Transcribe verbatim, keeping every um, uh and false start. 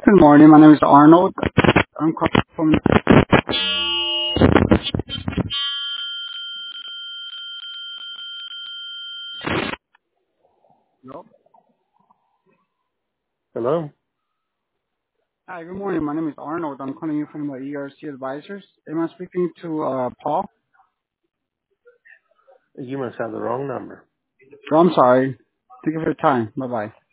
Good morning. My name is Arnold. I'm calling from. Hello. Hello? Hi. Good morning. My name is Arnold. I'm calling you from the E R C Advisors. Am I speaking to uh, Paul? You must have the wrong number. Oh, I'm sorry. Thank you for your time. Bye bye.